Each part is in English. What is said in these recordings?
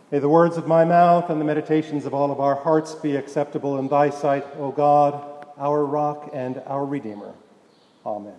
May the words of my mouth and the meditations of all of our hearts be acceptable in thy sight, O God, our rock and our Redeemer. Amen.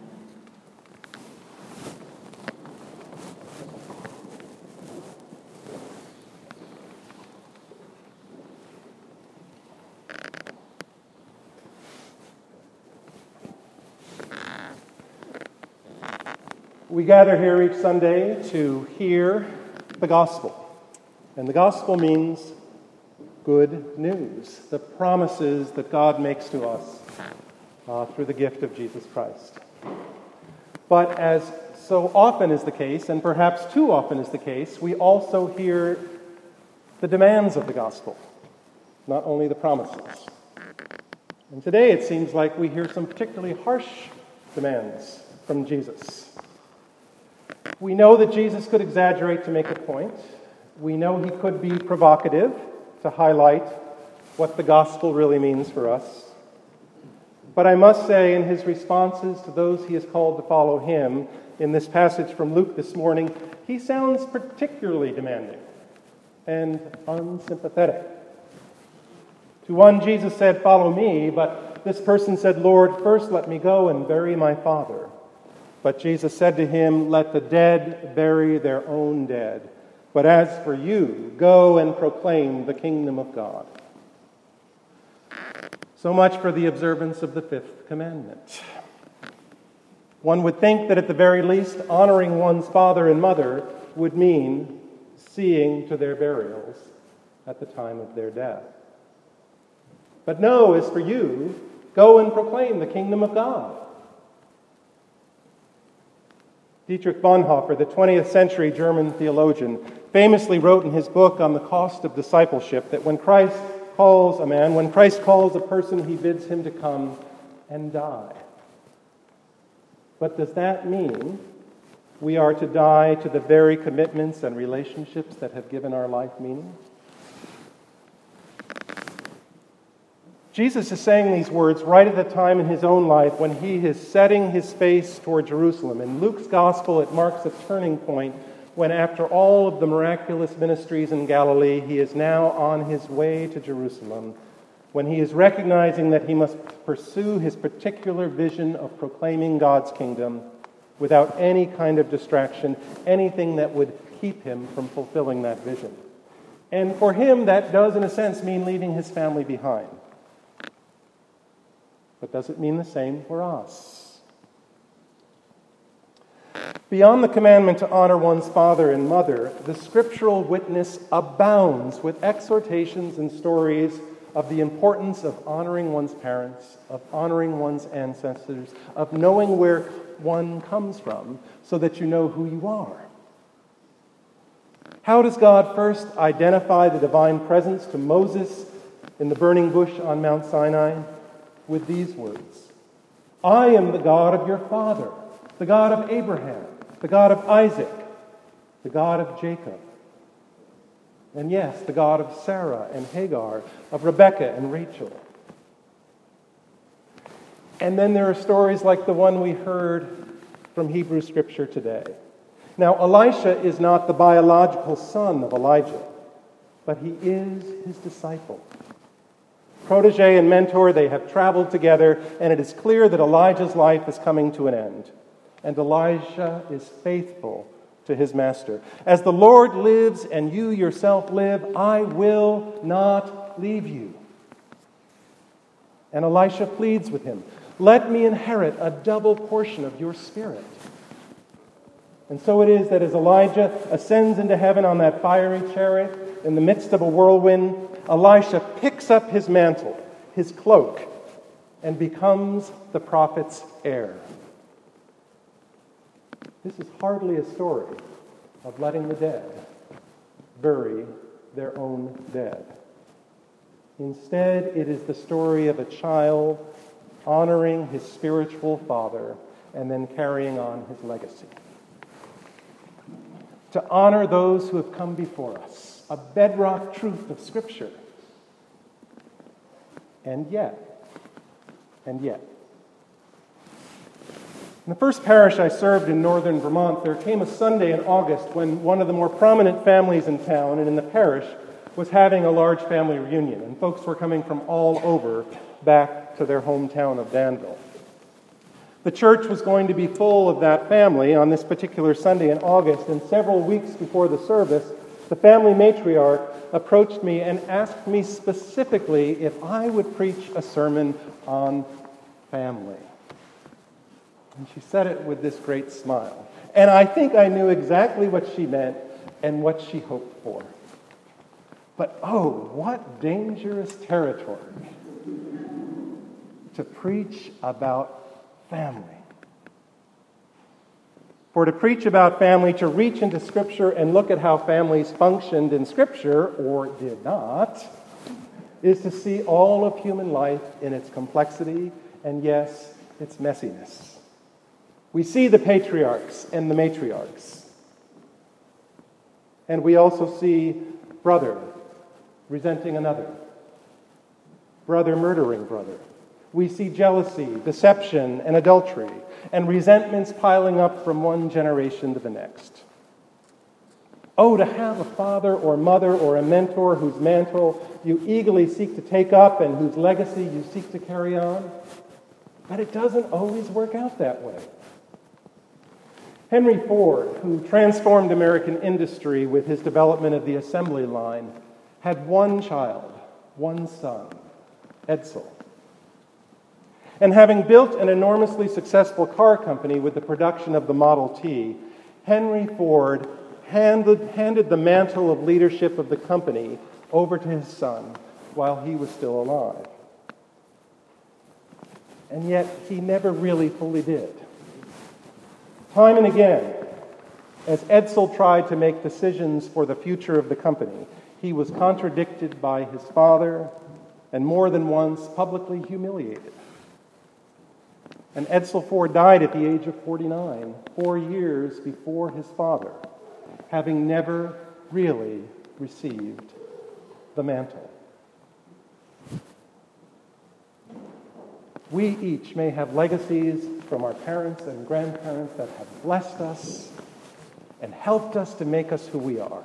We gather here each Sunday to hear the gospel. And the gospel means good news, the promises that God makes to us through the gift of Jesus Christ. But as so often is the case, and perhaps too often is the case, we also hear the demands of the gospel, not only the promises. And today it seems like we hear some particularly harsh demands from Jesus. We know that Jesus could exaggerate to make a point. We know he could be provocative to highlight what the gospel really means for us. But I must say, in his responses to those he has called to follow him, in this passage from Luke this morning, he sounds particularly demanding and unsympathetic. To one, Jesus said, "Follow me," but this person said, "Lord, first let me go and bury my father." But Jesus said to him, "Let the dead bury their own dead. But as for you, go and proclaim the kingdom of God." So much for the observance of the fifth commandment. One would think that at the very least, honoring one's father and mother would mean seeing to their burials at the time of their death. But no, as for you, go and proclaim the kingdom of God. Dietrich Bonhoeffer, the 20th century German theologian, famously wrote in his book on the cost of discipleship that when Christ calls a person, he bids him to come and die. But does that mean we are to die to the very commitments and relationships that have given our life meaning? Jesus is saying these words right at the time in his own life when he is setting his face toward Jerusalem. In Luke's gospel, it marks a turning point when, after all of the miraculous ministries in Galilee, he is now on his way to Jerusalem, when he is recognizing that he must pursue his particular vision of proclaiming God's kingdom without any kind of distraction, anything that would keep him from fulfilling that vision. And for him, that does, in a sense, mean leaving his family behind. But does it mean the same for us? Beyond the commandment to honor one's father and mother, the scriptural witness abounds with exhortations and stories of the importance of honoring one's parents, of honoring one's ancestors, of knowing where one comes from so that you know who you are. How does God first identify the divine presence to Moses in the burning bush on Mount Sinai? With these words: "I am the God of your father, the God of Abraham, the God of Isaac, the God of Jacob." And yes, the God of Sarah and Hagar, of Rebekah and Rachel. And then there are stories like the one we heard from Hebrew Scripture today. Now, Elisha is not the biological son of Elijah, but he is his disciple. Protege and mentor, they have traveled together, and it is clear that Elijah's life is coming to an end. And Elisha is faithful to his master. "As the Lord lives and you yourself live, I will not leave you." And Elisha pleads with him, "Let me inherit a double portion of your spirit." And so it is that as Elijah ascends into heaven on that fiery chariot in the midst of a whirlwind, Elisha picks up his mantle, his cloak, and becomes the prophet's heir. This is hardly a story of letting the dead bury their own dead. Instead, it is the story of a child honoring his spiritual father and then carrying on his legacy. To honor those who have come before us, a bedrock truth of Scripture. And yet, In the first parish I served in northern Vermont, there came a Sunday in August when one of the more prominent families in town and in the parish was having a large family reunion, and folks were coming from all over back to their hometown of Danville. The church was going to be full of that family on this particular Sunday in August, and several weeks before the service, the family matriarch approached me and asked me specifically if I would preach a sermon on family. And she said it with this great smile. And I think I knew exactly what she meant and what she hoped for. But oh, what dangerous territory to preach about family. For to preach about family, to reach into Scripture and look at how families functioned in Scripture, or did not, is to see all of human life in its complexity and, yes, its messiness. We see the patriarchs and the matriarchs. And we also see brother resenting another, brother murdering brother. We see jealousy, deception, and adultery, and resentments piling up from one generation to the next. Oh, to have a father or mother or a mentor whose mantle you eagerly seek to take up and whose legacy you seek to carry on. But it doesn't always work out that way. Henry Ford, who transformed American industry with his development of the assembly line, had one child, one son, Edsel. And having built an enormously successful car company with the production of the Model T, Henry Ford handed the mantle of leadership of the company over to his son while he was still alive. And yet, he never really fully did. Time and again, as Edsel tried to make decisions for the future of the company, he was contradicted by his father and more than once publicly humiliated. And Edsel Ford died at the age of 49, 4 years before his father, having never really received the mantle. We each may have legacies from our parents and grandparents that have blessed us and helped us to make us who we are.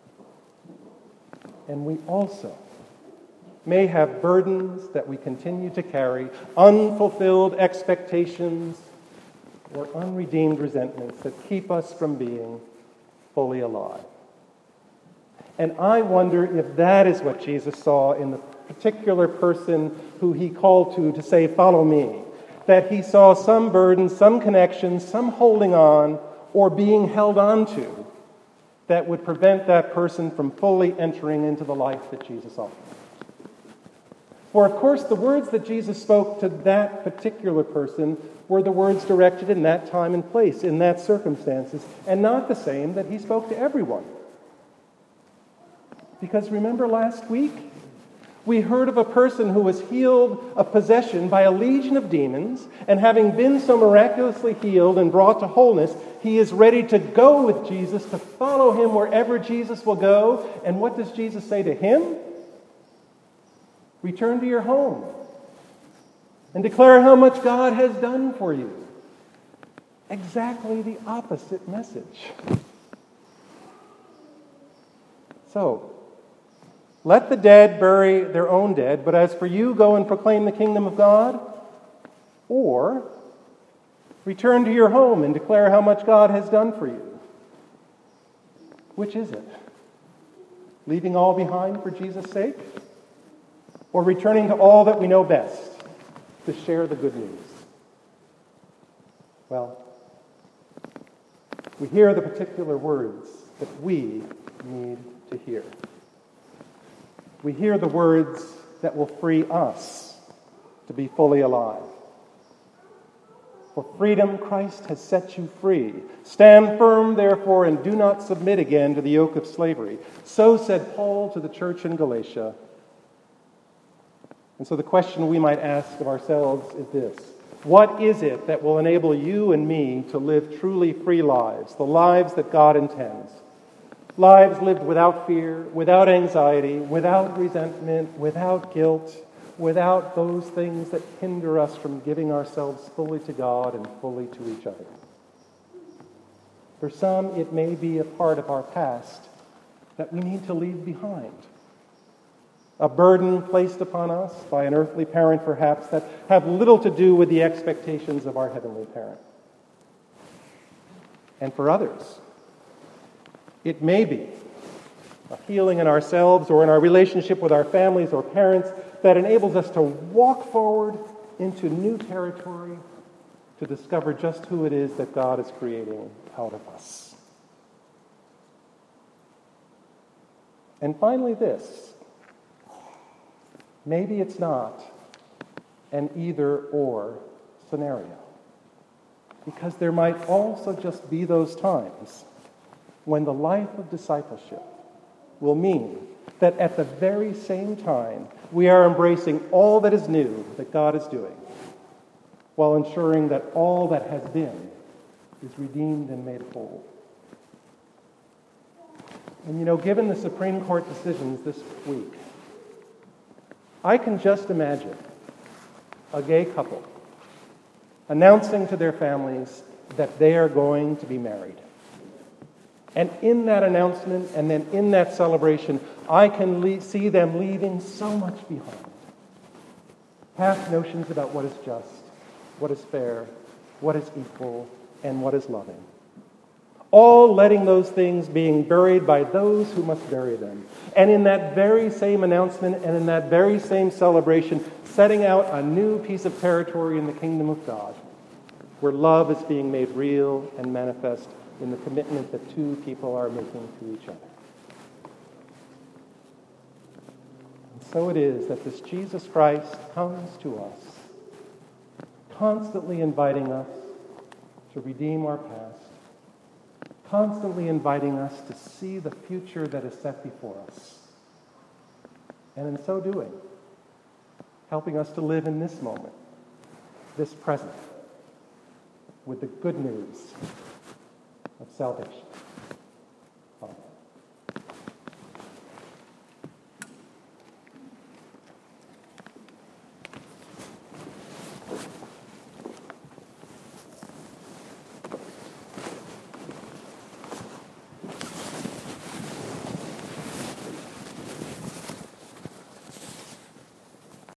And we also may have burdens that we continue to carry, unfulfilled expectations, or unredeemed resentments that keep us from being fully alive. And I wonder if that is what Jesus saw in the particular person who he called to say, "Follow me." That he saw some burdens, some connections, some holding on or being held on to that would prevent that person from fully entering into the life that Jesus offered. For, of course, the words that Jesus spoke to that particular person were the words directed in that time and place, in that circumstances, and not the same that he spoke to everyone. Because remember last week, we heard of a person who was healed of possession by a legion of demons, and having been so miraculously healed and brought to wholeness, he is ready to go with Jesus, to follow him wherever Jesus will go. And what does Jesus say to him? Return to your home and declare how much God has done for you. Exactly the opposite message. So, let the dead bury their own dead, but as for you, go and proclaim the kingdom of God. Or, return to your home and declare how much God has done for you. Which is it? Leaving all behind for Jesus' sake? Or returning to all that we know best, to share the good news? Well, we hear the particular words that we need to hear. We hear the words that will free us to be fully alive. For freedom Christ has set you free. Stand firm, therefore, and do not submit again to the yoke of slavery. So said Paul to the church in Galatia. And so the question we might ask of ourselves is this: what is it that will enable you and me to live truly free lives, the lives that God intends? Lives lived without fear, without anxiety, without resentment, without guilt, without those things that hinder us from giving ourselves fully to God and fully to each other. For some, it may be a part of our past that we need to leave behind. A burden placed upon us by an earthly parent, perhaps, that have little to do with the expectations of our heavenly parent. And for others, it may be a healing in ourselves or in our relationship with our families or parents that enables us to walk forward into new territory to discover just who it is that God is creating out of us. And finally, this. Maybe it's not an either-or scenario, because there might also just be those times when the life of discipleship will mean that at the very same time we are embracing all that is new that God is doing, while ensuring that all that has been is redeemed and made whole. And given the Supreme Court decisions this week, I can just imagine a gay couple announcing to their families that they are going to be married. And in that announcement and then in that celebration, I can see them leaving so much behind. Past notions about what is just, what is fair, what is equal, and what is loving. All letting those things being buried by those who must bury them. And in that very same announcement and in that very same celebration, setting out a new piece of territory in the kingdom of God, where love is being made real and manifest in the commitment that two people are making to each other. And so it is that this Jesus Christ comes to us, constantly inviting us to redeem our past, constantly inviting us to see the future that is set before us. And in so doing, helping us to live in this moment, this present, with the good news of salvation.